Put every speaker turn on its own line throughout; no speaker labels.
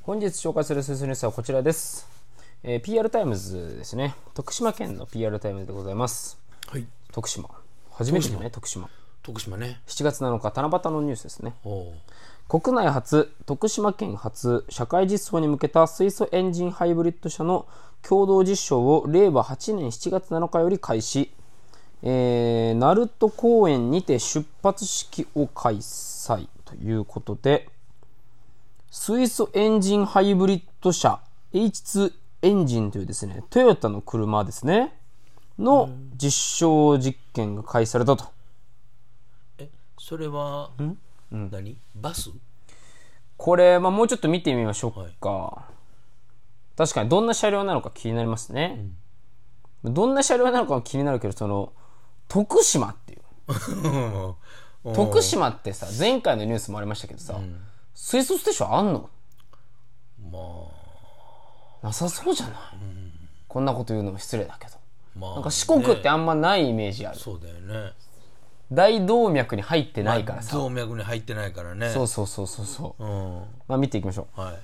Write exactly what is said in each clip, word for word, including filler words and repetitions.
本日紹介する水素ニュースはこちらです、えー、ピーアール タイムズですね。徳島県の ピーアール タイムズでございます。
はい。
徳島初めてだね。徳島
徳島ね。
しちがつなのか七夕のニュースですね。
お
国内初、徳島県初社会実装に向けた水素エンジンハイブリッド車の共同実証をれいわはちねんしちがつなのかより開始。えー、鳴門公園にて出発式を開催ということで、水素エンジンハイブリッド車 エイチツー エンジンというですね、トヨタの車ですねの実証実験が開始されたと。
え、それはん、うん、何バス？
これ、まあ、もうちょっと見てみましょうか、はい、確かにどんな車両なのか気になりますね、うん、どんな車両なのかも気になるけど、その徳島っていう徳島ってさ、前回のニュースもありましたけどさ、うん、水素ステーションあんの？
ま
あなさそうじゃない、うん、こんなこと言うのも失礼だけど、まあね、なんか四国ってあんまないイメージある。
そうだよね。
大動脈に入ってないからさ、
まあ、動脈に入ってないからね。
そうそうそうそうそう、うん、まあ見ていきましょう、
はい 、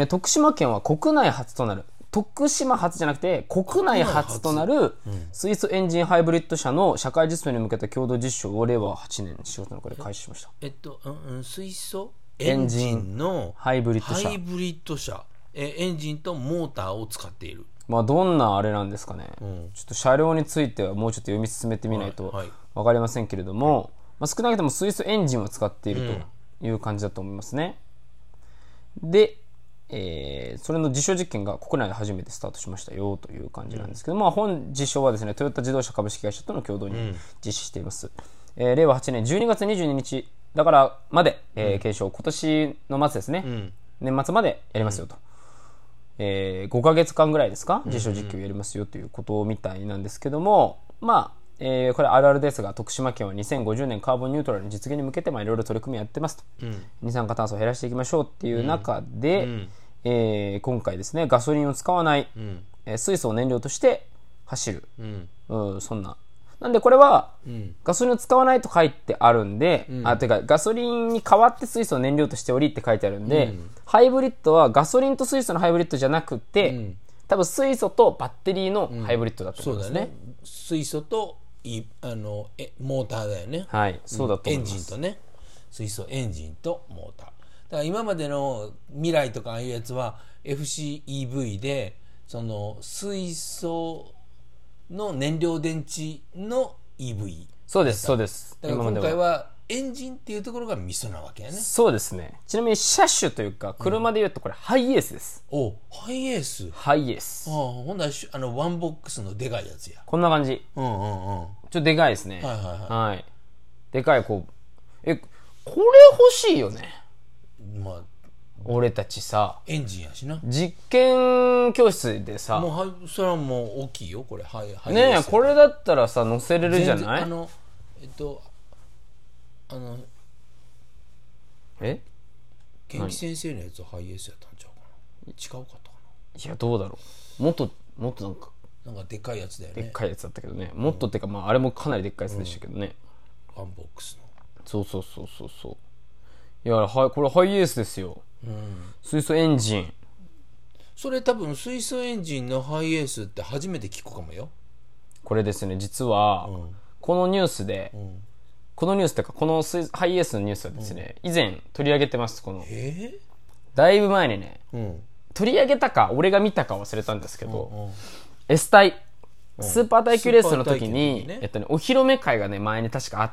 徳島県は国内初となる、徳島初じゃなくて国内初となる水素エンジンハイブリッド車の社会実装に向けた共同実証をれいわはちねんしがつなのかで開始しました。
えっと、うん、水素エンジンの
ハイブリッド車、
ハイブリッド車、えエンジンとモーターを使っている。
まあどんなあれなんですかね、うん、ちょっと車両についてはもうちょっと読み進めてみないと分かりませんけれども、はいはい、まあ、少なくとも水素エンジンを使っているという感じだと思いますね、うん、で、えー、それの実証実験が国内で初めてスタートしましたよという感じなんですけど、うん、まあ、本実証はですねトヨタ自動車株式会社との共同に実施しています、うん、えー、れいわはちねんじゅうにがつにじゅうににちだからまで、えー、検証、今年の末ですね、うん、年末までやりますよと、うん、えー、ごかげつかんぐらいですか、実証実験をやりますよということみたいなんですけども、まあえー、これあるあるですが、徳島県はにせんごじゅうねんカーボンニュートラルの実現に向けていろいろ取り組みやってますと、うん、二酸化炭素を減らしていきましょうっていう中で、うん、えー、今回ですねガソリンを使わない、うん、えー、水素を燃料として走る、うん、そんななんでこれは、うん、ガソリンを使わないと書いてあるんで、うん、あてかガソリンに代わって水素を燃料としておりって書いてあるんで、うん、ハイブリッドはガソリンと水素のハイブリッドじゃなくて、うん、多分水素とバッテリーのハイブリッドだと思いますね、うん、そうだね。
水素といあのえモーターだよね。
はい、そうだと思います。
エンジンとね、水素エンジンとモーターだから今までの未来とかああいうやつは エフシーイーブイ でその水素の燃料電池の イーブイ。
そうですそうです。
だから今回はエンジンっていうところがミソなわけやね。
そうですね。ちなみに車種というか車でいうとこれ、うん、ハイエースです。
お、ハイエース。
ハイエース。
ああ、ほんならあのワンボックスのでかいやつや。
こんな感じ。
うんうんうん。ち
ょっとでかいですね。
はいはいはい。
はい。でかいこうえこれ欲しいよね。まあ俺たちさ
エンジンやしな。
実験教室でさ、
もうはそれはもう大きいよこれ。はいはい
ねえ、これだったらさ乗せれるじゃない。
あのえっとあの
え
元気先生のやつはハイエースやったんちゃうかな。違うかったかな。
いやどうだろう。もっともっとなんか
なんかでっかいやつだよね。
でっかいやつだったけどね。もっとってか、うん、まああれもかなりでっかいやつでしたけどね、
うん、ワンボックスの。
そうそうそうそうそう。いやはこれハイエースですよ、うん、水素エンジン。
それ多分水素エンジンのハイエースって初めて聞くかもよ。
これですね実は、うん、このニュースで、うん、このニュースっていうかこのハイエースのニュースはですね、うん、以前取り上げてます。この
えー、
だいぶ前にね、うん、取り上げたか俺が見たか忘れたんですけど、うんうん、S 隊スーパー耐久レースの時に、ねえっとね、お披露目会がね前に確かあって。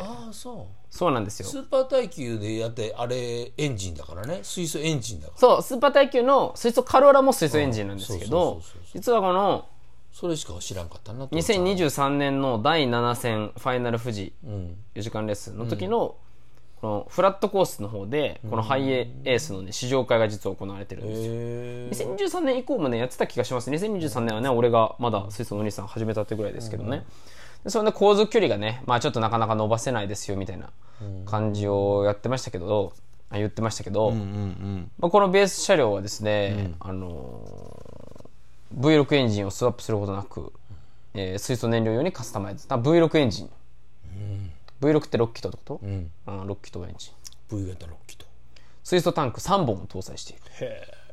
ああそう
そうなんですよ。
スーパー耐久でやってあれエンジンだからね。水素エンジンだから。
そうスーパー耐久の水素カローラも水素エンジンなんですけど、実はこの
それしか知らんかったな。
にせんにじゅうさんねんのだいなな戦ファイナル富士よじかんレースの時のこのフラットコースの方でこのハイエースの、ね、試乗会が実は行われてるんですよ。にせんにじゅうさんねん以降もねやってた気がします。にせんにじゅうさんねんはね俺がまだ水素のお兄さん始めたってぐらいですけどね、うんでそれで航続距離がね、まあ、ちょっとなかなか伸ばせないですよみたいな感じをやってましたけど、うん、言ってましたけど、うんうんうんまあ、このベース車両はですね、うんあのー、ブイろく エンジンをスワップすることなく、えー、水素燃料用にカスタマイズ。 ブイろく エンジン、うん、ブイろく ってろっキロってこと、うん、ろっキロエンジン
V 型ろっキロ。
水素タンクさんぼんを搭載している。
へー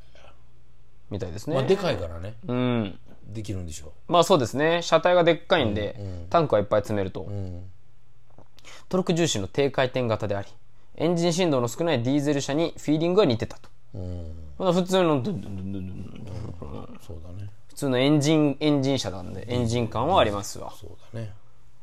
みたいですね。
まあでかいからね、
うん、
できるんでしょ
う。まあそうですね、車体がでっかいんで、うんうん、タンクはいっぱい詰めると、うん、トルク重視の低回転型であり、エンジン振動の少ないディーゼル車にフィーリングが似てたと、うん、まあ、普通のドゥンドゥンドゥンドゥンドゥン、そうだね、普通のエンジンエンジン車なんでエンジン感はありますわ。
そうだね。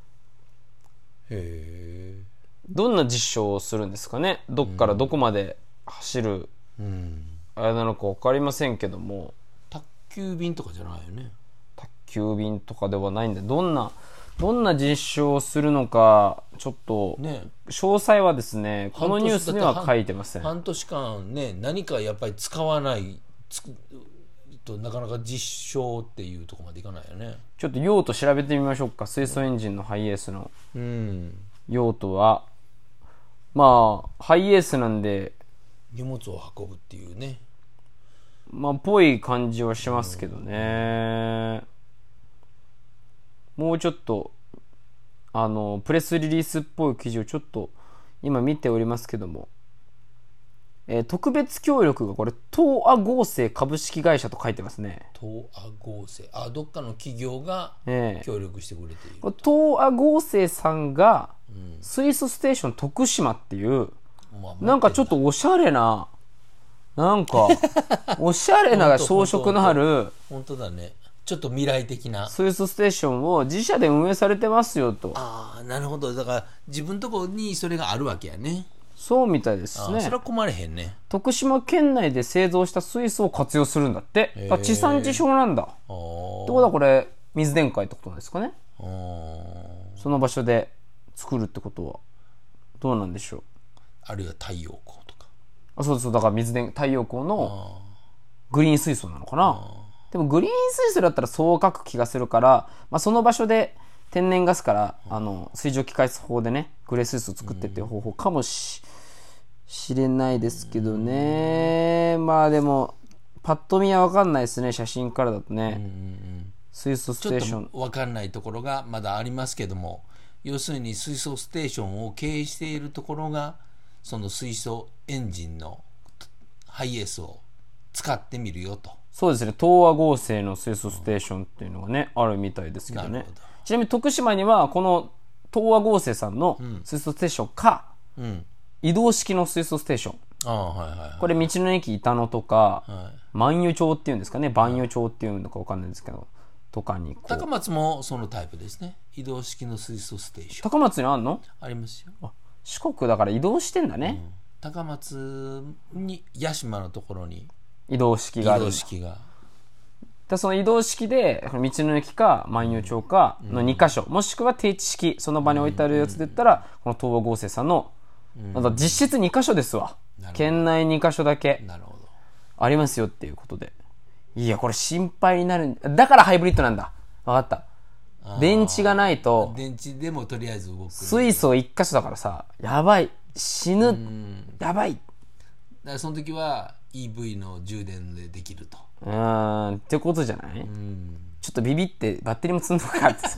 へえ。
どんな実証をするんですかね。どっからどこまで走る、うん、あれなのか分かりませんけども、
宅急便とかじゃないよね。
宅急便とかではないんで、どんなどんな実証をするのかちょっと、ね、詳細はですねこのニュースには書いてません。
半年間ね、何かやっぱり使わないとなかなか実証っていうところまでいかないよね。
ちょっと用途調べてみましょうか。水素エンジンのハイエースの用途は、まあハイエースなんで
荷物を運ぶっていうね、
まあぽい感じはしますけどね。もうちょっとあのプレスリリースっぽい記事をちょっと今見ておりますけども、えー、特別協力がこれ東亜合成株式会社と書いてますね。
東亜合成、あ、どっかの企業が協力してくれている、
えー、東亜合成さんが水素ステーション徳島っていう、うん、なんかちょっとおしゃれな、なんかおしゃれな装飾のある
本当だね、ちょっと未来的な
水素ステーションを自社で運営されてますよと。
ああ、なるほど。だから自分のところにそれがあるわけやね。
そうみたいですね。
それは困れへんね。
徳島県内で製造した水素を活用するんだって。地産地消なんだ。ってことはこれ水電解ってことなんですかね。その場所で作るってことはどうなんでしょう。
あるいは太陽光とか。
あ、そうそう、だから水電太陽光のグリーン水素なのかな。でもグリーン水素だったらそう書く気がするから、まあ、その場所で天然ガスからあの水蒸気回数法でねグレー水素を作ってっていう方法かも し, しれないですけどね。まあでもパッと見は分かんないですね、写真からだとね。うんうんうん、水素ステーション
ちょっと分かんないところがまだありますけども、要するに水素ステーションを経営しているところがその水素エンジンのハイエースを使ってみるよと。
そうですね、東亜合成の水素ステーションっていうのがね、うん、あるみたいですけどね。ちなみに徳島にはこの東亜合成さんの水素ステーションか、うん、移動式の水素ステーション、あ、はいはいはい、これ道の駅板野とか、はい、万葉町っていうんですかね、万葉町っていうのか分かんないんですけど、とかにこう
高松もそのタイプですね、移動式の水素ステーション。
高松にあんの？
ありますよ。
あ、四国だから移動してんだね、
うん、高松に屋島のところに
移動式があるんだ。
移動式が
だ、その移動式で道の駅か万葉町かのにかしょ、うん、もしくは定置式その場に置いてあるやつで言ったら、この東亜合成さんの、うん、なんだ実質にかしょですわ。県内にかしょだけありますよっていうことで、いやこれ心配になる。だからハイブリッドなんだ。分かった。電池がないと
電池でもとりあえず動く。
水素いっかしょだからさ、やばい、死ぬ、やばい。だ
からその時は イーブイ の充電でできると。
うーんってことじゃない？うん、ちょっとビビってバッテリーも積んどくかって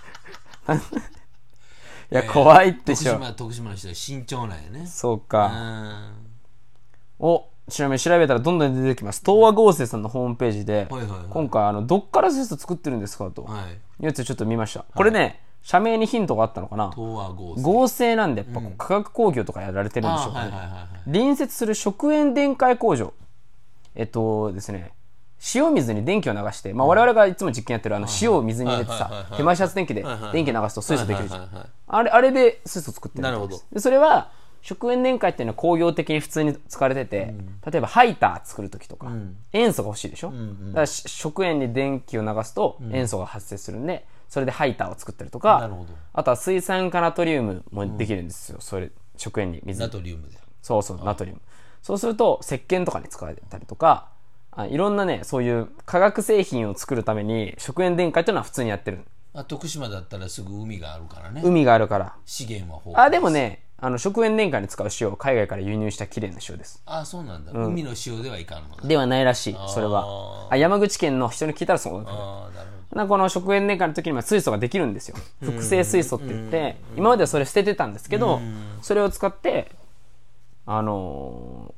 いや怖いってしょ。
徳島、徳島の人は慎重なんやね。
そうか。うん、お、ちなみに調べたらどんどん出てきます。東亜合成さんのホームページで、はいはいはい、今回あのどっから水素作ってるんですかと、はい、いうやつちょっと見ました。はい、これね、社名にヒントがあったのかな。
東亜合成
合成なんでやっぱ化学工業とかやられてるんでしょうかね。隣接する食塩電解工場、えっとですね塩水に電気を流して、まあ、我々がいつも実験やってるあの塩を水に入れてさ、手回し発電機で電気流すと水素できるじゃん。あれ、あれで水素作ってるんです。なるほど。でそれは食塩電解っていうのは工業的に普通に使われてて、うん、例えばハイター作るときとか、うん、塩素が欲しいでしょ、うんうん、だから食塩に電気を流すと塩素が発生するんで、それでハイターを作ったりとか、なるほど。あとは水酸化ナトリウムもできるんですよ、うん、それ食塩に水
ナトリウムで、
そうそうナトリウム。そうすると石鹸とかに使われたりとか、あいろんなねそういう化学製品を作るために食塩電解というのは普通にやってる。
あ、徳島だったらすぐ海があるからね。
海があるから
資源は豊
富です。あ、でもね、あの食塩電解に使う塩を海外から輸入した綺麗な塩です。
あ、そうなんだ、うん、海の塩ではいかんのだ。
ではないらしい。それはあ山口県の人に聞いたらそうだから。あ、なるほど。この食塩電解の時には水素ができるんですよ。複製水素って言って今まではそれ捨ててたんですけど、それを使ってあのー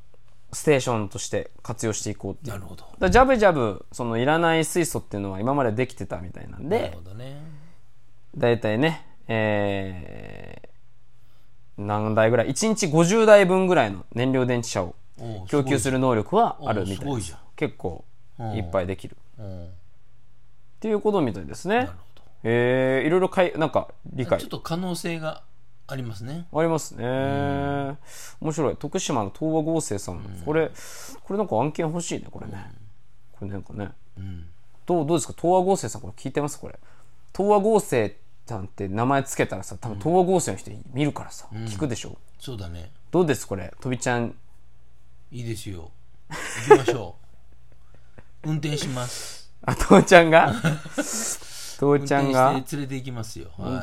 ステーションとして活用していこうっていう。
なるほど。
だからジャブジャブそのいらない水素っていうのは今までできてたみたいなんで、
なるほどね。
だいたいね、えー、何台ぐらい、いちにちごじゅうだいぶんぐらいの燃料電池車を供給する能力はあるみたいです。結構いっぱいできるっていうことみたいですね。なるほど。えー、いろいろかいなんか理解
ちょっと可能性がありますね。
ありますね。面白い。徳島の東和合成さん、これこれなんか案件欲しいねこれね。これなんかね。どうどうですか東和合成さん、これ聞いてますこれ。東和合成さんって名前つけたらさ、多分東和合成の人見るからさ、聞くでしょ。
そうだね。
どうですこれ、とびちゃん。
いいですよ。行きましょう。運転します。
あ、父ちゃんが父ちゃんが
運転して連れて行きますよ。はい。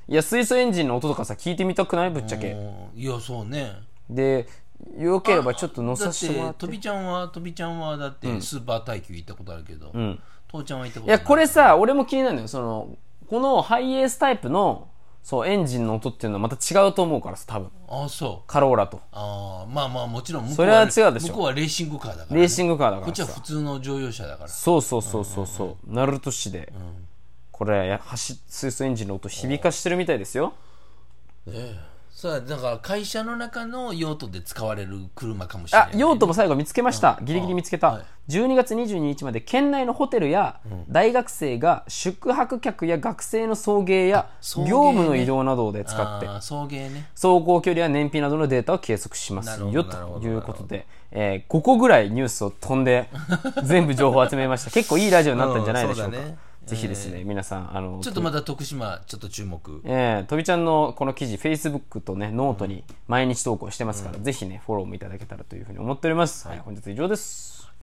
いや、水素エンジンの音とかさ聞いてみたくない？ぶっちゃけ。
いや、そうね。
で、よければちょっと乗させてもらって。
とびちゃんはとびちゃんはだってスーパー耐久行ったことあるけど、うん、父ちゃんは行ったことない。
いや、これさ、俺も気になるのよ。そのこのハイエースタイプのそうエンジンの音っていうのはまた違うと思うからさ、多分。
ああ、そう。
カローラと。
ああ、まあまあもちろん向
こうはそれは違うでしょ。
向こうはレーシングカーだから、ね。
レーシングカーだからさ。
こっちは普通の乗用車だから。
そうそうそうそうそう。うんうんうん、鳴門市で、うん、これ走水素エンジンの音響かしてるみたいですよ。
ええ。そうだから会社の中の用途で使われる車かもしれない、ね。
あ、用途も最後見つけました。ギリギリ見つけた。はい、じゅうにがつにじゅうににちまで県内のホテルや大学生が宿泊客や学生の送迎や業務の移動などで使って、
送迎ね、
走行距離や燃費などのデータを計測しますよということで、えー、ごこぐらいニュースを飛んで全部情報を集めました。結構いいラジオになったんじゃないでしょうか。ぜひですね、えー、皆さんあの
ちょっとまた徳島ちょっと注目。
えー、とびちゃんのこの記事 Facebook とねノートに毎日投稿してますから、うん、ぜひねフォローもいただけたらというふうに思っております。はい、本日以上です。